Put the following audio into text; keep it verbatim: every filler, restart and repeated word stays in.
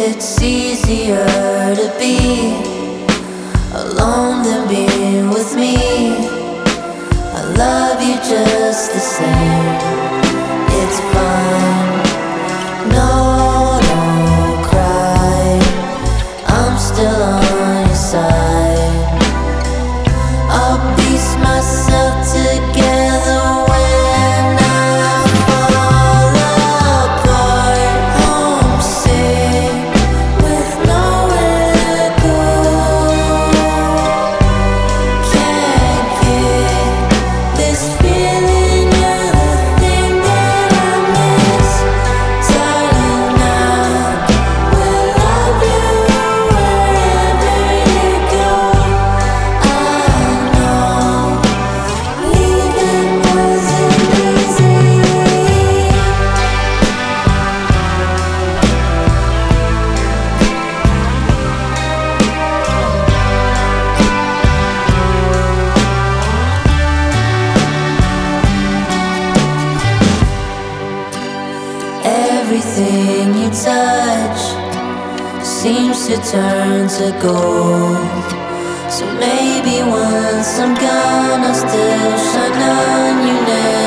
It's easier to be alone than be with me. I love you just the same. It's fine. No, don't cry. I'm still on your side. I'll piece myself together when I fall apart. Homesick with nowhere to go. Can't get this feeling. You're the thing that I miss. Darling, I will love you wherever you go. I know leaving wasn't easy. Everything you touch seems to turn to gold. So maybe once I'm gone, I'll still shine on you now.